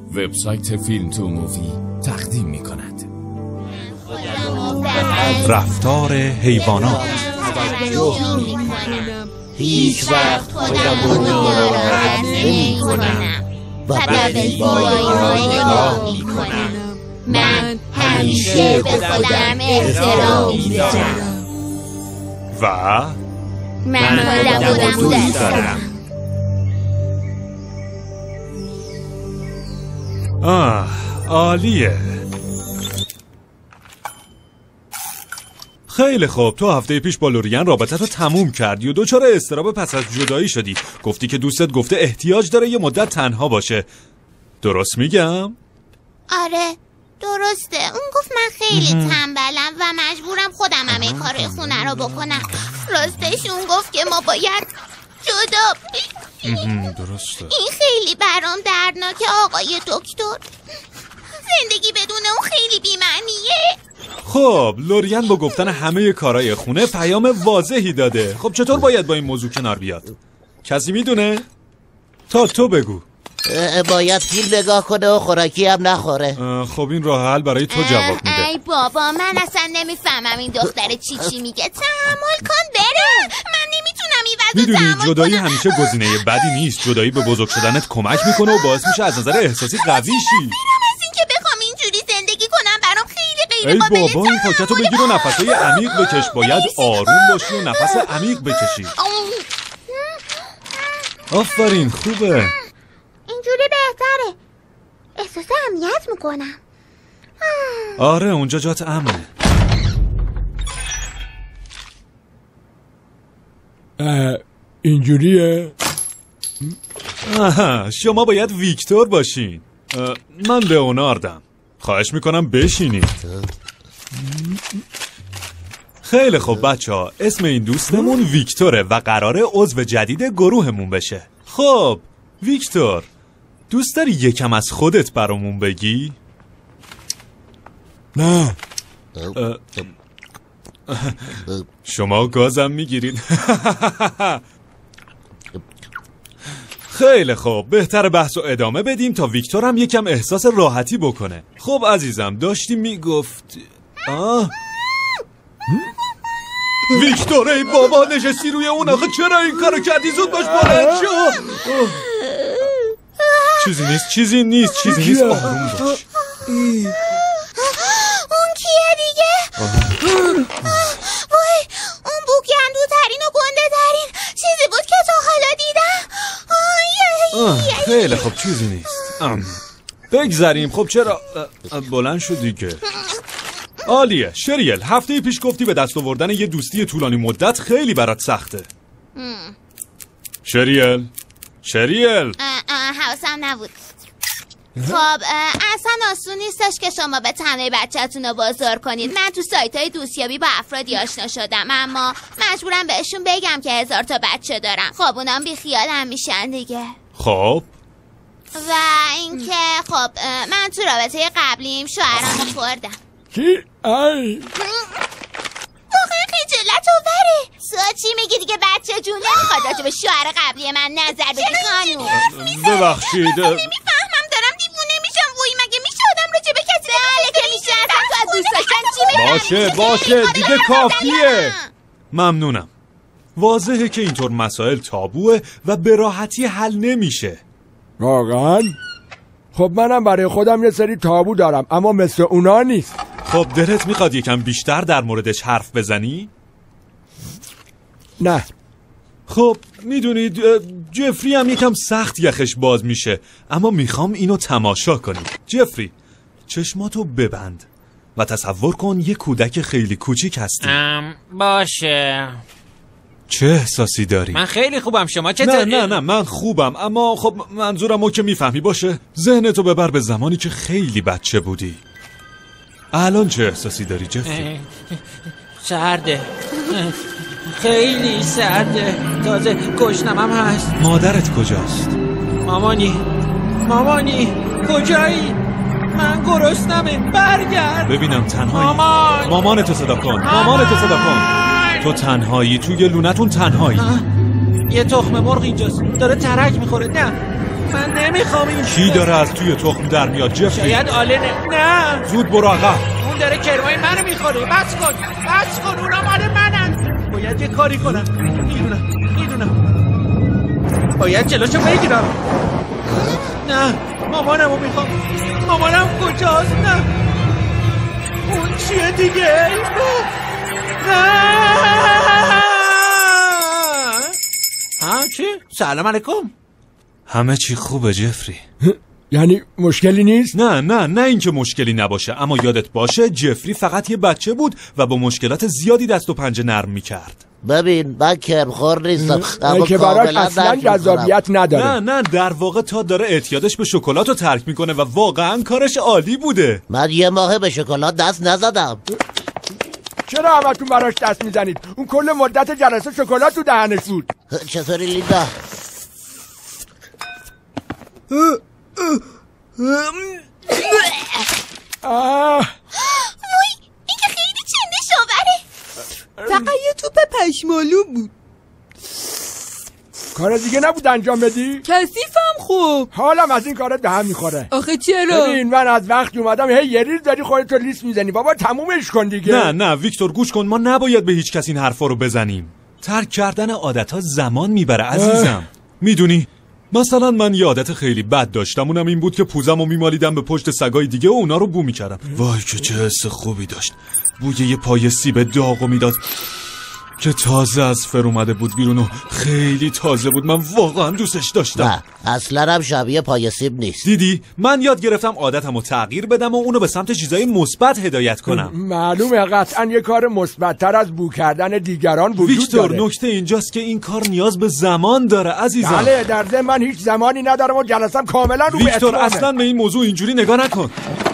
وبسایت فیلم تو مووی تقدیم می‌کند. رفتار حیوانات. هیچ وقت خودم رو ناراحت نمی کنم و به زیبایی‌ها نگاه می کنم. من همیشه به خودم احترام میذارم و من خودم رو دوست دارم. عالیه. خیلی خوب، تو هفته پیش با لوریان رابطتو تموم کردی و دوچار اضطراب پس از جدایی شدی. گفتی که دوستت گفته احتیاج داره یه مدت تنها باشه. درست میگم؟ آره درسته. اون گفت من خیلی تنبلم و مجبورم خودم همه کارهای خونه رو بکنم. راستش اون گفت که ما باید جدا درسته. این خیلی برام دردناکه آقای دکتر. زندگی بدون اون خیلی بی‌معنیه. خب لوریان با گفتن همه کارهای خونه پیام واضحی داده. خب چطور باید با این موضوع کنار بیاد؟ کسی میدونه؟ تا تو بگو. باید فیلم نگاه کنه و خوراکی هم نخوره. خب این راه حل برای تو جواب میده. ای بابا من اصلا نمیفهمم این دختر چی میگه. تحمل کن بره. من نمیتونم این وضع میدونی تحمل جدایی کنم. همیشه گزینه بدی نیست. جدایی به بزرگ شدنت کمک میکنه و باعث میشه از نظر احساسی قوی شی. از این که بخوام اینجوری زندگی کنم برام خیلی غیر ای قابل بابا این پاکتو بگیر و نفسای عمیق بکش. باید آروم باشی و نفس عمیق بکشی. آفرین خوبه. اینجوری بهتره. احساس امنیت میکنم. آره اونجا جات امنه. اینجوریه؟ شما باید ویکتور باشین. من لئوناردم. خواهش میکنم بشینید. خیلی خوب بچه‌ها، اسم این دوستمون ویکتوره و قراره عضو جدید گروهمون بشه. خب ویکتور، دوست داری یکم از خودت برامون بگی؟ نه. شما گازم میگیرید. خیلی خوب، بهتر بحث و ادامه بدیم تا ویکتور هم یکم احساس راحتی بکنه. خب عزیزم داشتی میگفت ویکتور ای بابا نشستی روی اون. آخه چرا این کارو کردی؟ زود باش بلند شو. چیزی نیست آروم باش. اون کیه دیگه؟ وای اون بوگندو ترین و گنده ترین چیزی بود که تا حالا دیدم. خیلی خب چیزی نیست. بگذاریم. خب چرا بلند شد دیگه؟ عالیه. شریل، هفته پیش گفتی به دست آوردن یه دوستی طولانی مدت خیلی برات سخته. شریل حواسم نبود. خب اصلا آسون نیستش که شما به تنه بچه‌تون رو بازار کنید. من تو سایت‌های دوستیابی با افرادی آشنا شدم اما مجبورم بهشون بگم که 1000 تا بچه دارم. خب اونام بی خیالم میشن دیگه. خب و اینکه خب من تو رابطه قبلیم شوهرمو خوردم. کی؟ ای واقعا خجالت آوره. سوال چی میگی دیگه بچه جون؟ نمیخواد راجع به شوهر قبلی من نظر بدی خانوم؟ ببخشید نمیفهمم دارم دیوونه میشم. وای مگه میشه آدم راجع به کسی بله که میشه اصلا تو از دوست داشتن چی باشه دیگه کافیه. ممنونم. واضحه که اینطور مسائل تابوه و به راحتی حل نمیشه. واقعا؟ خب منم برای خودم یه سری تابو دارم اما مثل اونا نیست. خب دلت میخواد یکم بیشتر در موردش حرف بزنی؟ نه. خب میدونید جفری هم یکم سخت یخش باز میشه اما میخوام اینو تماشا کنی. جفری چشماتو ببند و تصور کن یه کودک خیلی کوچیک هستی. باشه. چه احساسی داری؟ من خیلی خوبم. شما چطور؟ نه من خوبم اما خب منظورمو که میفهمی باشه. ذهنتو ببر به زمانی که خیلی بچه بودی. الان چه احساسی داری جفری؟ سرده. خیلی سرده. تازه گشنم هم هست. مادرت کجاست؟ مامانی کجایی؟ من گرسنمه. برگرد. ببینم تنهایی. مامانتو صدا کن. تو تنهایی توی لونتون تنهایی. یه تخم مرغ اینجاست داره ترک میخوره. نه من نمیخوام این کی داره از توی تخم در میاد جفری؟ شاید آلنه. نه زود برو عقب. اون داره کرمای منو میخوره. بس کن اونا مال منن. باید یه کاری کنم. میدونم باید جلوشو بگیرم. نه مامانمو میخوام. مامانم کجاست؟ نه اون چیه دیگه؟ ها چی؟ سلام علیکم. همه چی خوبه جفری؟ یعنی مشکلی نیست؟ نه اینکه مشکلی نباشه، اما یادت باشه جفری فقط یه بچه بود و با مشکلات زیادی دست و پنجه نرم میکرد. ببین من کرمخور نیستم اما که براش اصلا جذابیت نداره. نه در واقع تا داره اعتیادش به شکلات رو ترک میکنه و واقعا کارش عالی بوده. من یه ماه به شکلات دست نزدم. چرا همتون براش دست میزنید؟ اون کل مدت جلسه شکلات تو دهنش بود. چطوری لیندا؟ وای این که خیلی چنده شاوره. فقط یه توپ پشمالو بود. کار دیگه نبود انجام بدی؟ کثیفم خوب. حالم از این کارت به هم میخوره. آخه چرا؟ ببین من از وقتی اومدم هی یه ریز داری خودتو لیست میزنی. بابا تمومش کن دیگه. نه ویکتور گوش کن، ما نباید به هیچ کس این حرفا رو بزنیم. ترک کردن عادت‌ها زمان میبره عزیزم. میدونی مثلا من یه عادت خیلی بد داشتم، اونم این بود که پوزمو میمالیدم به پشت سگای دیگه و اونا رو بو میکردم. وای که چه حس خوبی داشت. بوی یه پای سیب داغو میداد که تازه از فر اومده بود بیرون و خیلی تازه بود. من واقعا دوستش داشتم. نه اصلا هم شبیه پای سیب نیست. دیدی من یاد گرفتم عادتمو تغییر بدم و اونو به سمت چیزای مثبت هدایت کنم. معلومه قطعا یه کار مثبت‌تر از بو کردن دیگران وجود ویکتور داره. نکته اینجاست که این کار نیاز به زمان داره عزیزم. بله در ضمن من هیچ زمانی ندارم و جلسم کاملا رو به ویکتور اتمامه. اصلا به این موضوع اینجوری نگاه نکن.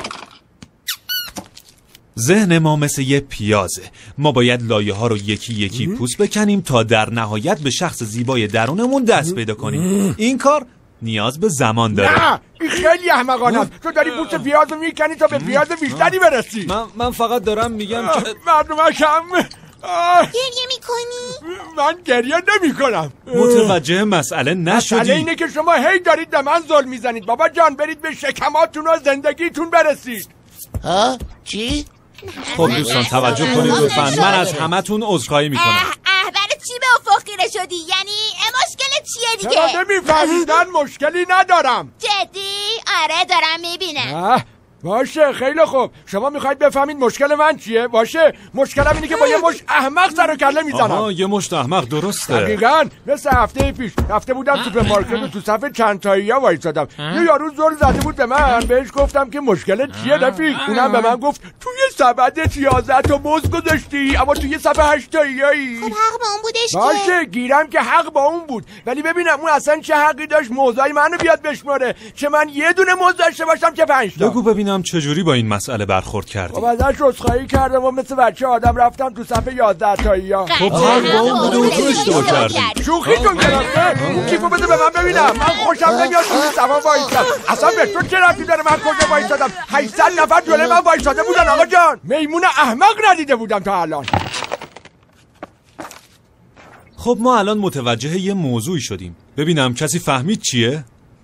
ذهن ما مثل یه پیازه. ما باید لایه ها رو یکی یکی پوست بکنیم تا در نهایت به شخص زیبای درونمون دست پیدا کنیم. این کار نیاز به زمان داره. نه این خیلی احمقانه است. تو داری پوست پیاز رو میکنی تا به پیاز بیشتری برسی. من فقط دارم میگم که مردم کم. گریه میکنی؟ من گریه نمی کنم. متوجه مسئله نشدی. مسئله اینه که شما هی دارید به من ظلم میزنید. بابا جان برید به شکماتون و زندگیتون برسید. ها؟ چی؟ خب دوستان توجه کنید لطفاً. من از همتون عذرخواهی میکنم. برای چی به افق خیره شدی؟ یعنی مشکل چیه دیگه؟ چرا نمیفهمید؟ من مشکلی ندارم. جدی؟ آره دارم میبینم. باشه خیلی خوب. شما میخواید بفهمید مشکل من چیه؟ باشه مشکلم اینه که با یه مشت احمق سر و کله میزنم. یه مشت احمق درسته. دقیقاً مثل هفته پیش رفته بودم سوپرمارکت و تو صف چند تایی‌ها وایسادم. یه یارو زل زده بود به من. بهش گفتم که مشکل چیه رفیق؟ اونم به من گفت توی سبدت 11 تا موز گذاشتی اما توی صف 8 تایی‌هایی. خب حق با اون بودش که باشه گیرم که حق با اون بود، ولی ببینم اون اصلا چه حقی داشت موزای منو بیاد بشماره چه من یه دونه موز داشته باشم که 5 تا. بگو ببینم چجوری با این مسئله برخورد کردی؟ خب ازش عذرخواهی کردم و مثل بچه آدم رفتم تو صف 11 تایی‌ها. خب حق با اون بوده و تو اشتباه کردی. شوخیتون گرفته؟ اون کیفو بده به من ببینم. من خوشم نمیاد تو صفا وایسادم. اصلا به تو چه ربطی داره من کجا وایسادم؟ 800 نفر جلوی من وایساده بودن آقا جان. میمون احمق ندیده بودم تا الان. خب ما الان متوجه یه موضوعی شدیم. ببینم کسی فهمید چیه؟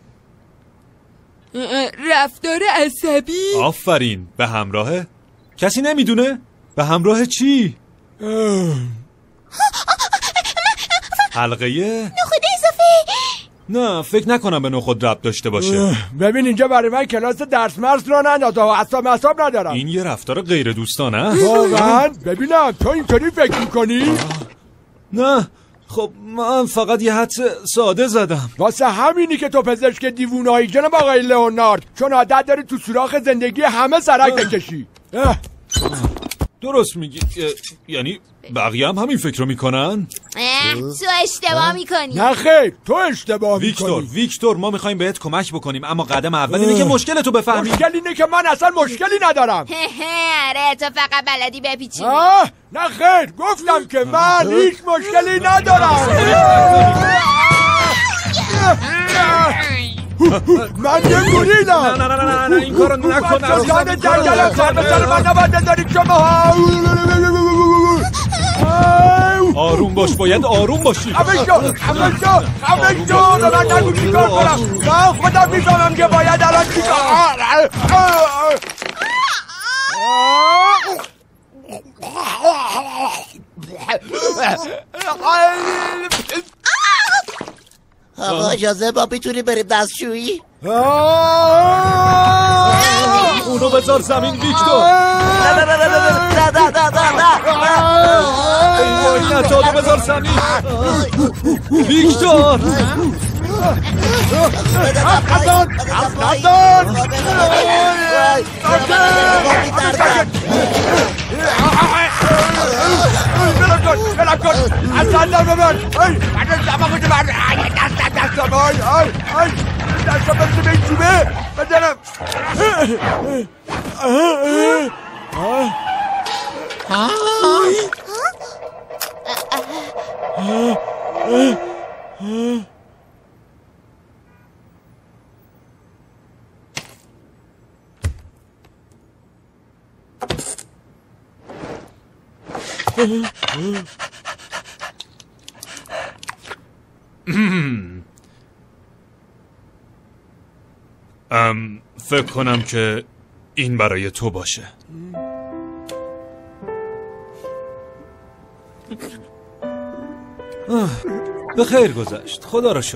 رفتار عصبی. آفرین. به همراهه؟ کسی نمیدونه؟ به همراه چی؟ حلقه نخود اضافه. نه فکر نکنم به نخود ربط داشته باشه. ببین اینجا برای من کلاس درس مرس رو ننداز و اعصاب ندارم. این یه رفتار غیر دوستانه. واقعا؟ ببینم تو اینطوری فکر میکنی؟ نه خب من فقط یه حدس ساده زدم. واسه همینی که تو پزشک دیوونایی جناب آقای لئونارد، چون عادت داری تو سوراخ زندگی همه سرک بکشی. درست میگی. یعنی بقیه هم همین فکر رو میکنن؟ تو اشتباه میکنی. نه خیر تو اشتباه میکنی. ویکتور ما میخوایم بهت کمک بکنیم اما قدم اول اینه که مشکل تو بفهمی. مشکل اینه که من اصلا مشکلی ندارم. آره تو فقط بلدی بپیچی. نه خیر گفتم که من هیچ مشکلی ندارم. من یه گوریلم. نه این کارو نکن. بچه‌زن جنگلم سر به سر من نباید بذارید شما. آروم باش، باید آروم باشی. خفه شو به من نگو چی کار کنم. من خودم میفهمم که باید الان چی کار. آقا اجازه ما میتونیم بریم دستشویی؟ اونو بذار زمین ویکتور. نه نتادو بذار زمین ویکتور. بلم کن از زندم به من. دستم برسه به این جوبه بدنم. فکر کنم که این برای تو باشه. به خیر گذشت، خدا را شکر.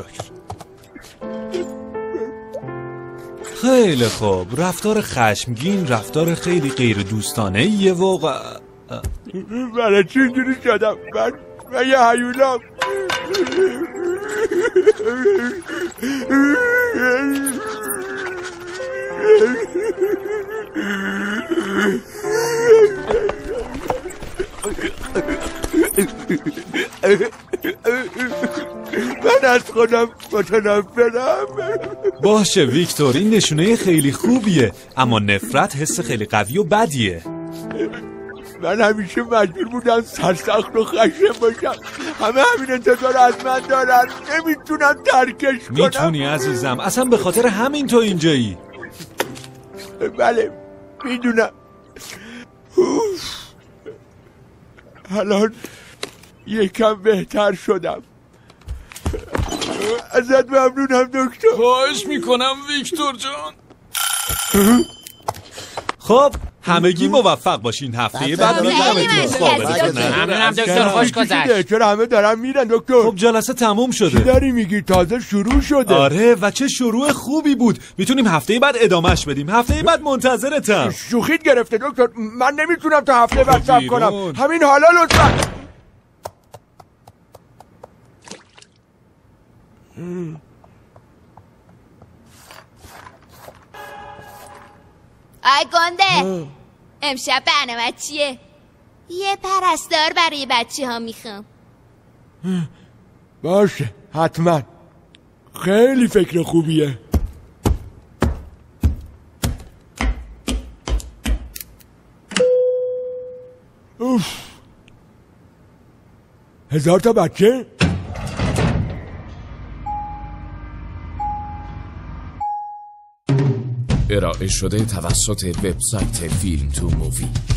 خیلی خوب، رفتار خشمگین رفتار خیلی غیر دوستانه ایه و برای چی اینجوری شدم؟ من یه هیولم. من از خودم متنفرم. باشه ویکتور، این نشونه خیلی خوبیه، اما نفرت حس خیلی قوی و بدیه. من همیشه مجبور بودم سرسخت و خشن باشم. همه همین انتظار از من دارن، نمیتونم ترکش کنم. میتونی عزیزم، اصلا به خاطر همین تو اینجایی. بله میدونم. الان یکم بهتر شدم. ازت ممنونم دکتر. خواهش میکنم ویکتور جان. خب همگی موفق باشین. هفته بعد میگمتون. ممنونم دکتر، خوش گذشت. چرا همه دارن میرن دکتر؟ خب جلسه تموم شده. چی داری میگی؟ تازه شروع شده. آره و چه شروع خوبی بود. میتونیم هفته بعد ادامهش بدیم. هفته بعد منتظرتم. شوخیت گرفته دکتر، من نمیتونم تا هفته بعد صبر کنم. همین حالا لطفا. آی گنده، امشب برنامه چیه؟ یه پرستار برای بچه ها میخوام. باشه حتما، خیلی فکر خوبیه. اوف. 1000 تا بچه؟ ارائه شده توسط وبسایت فیلم تو مووی.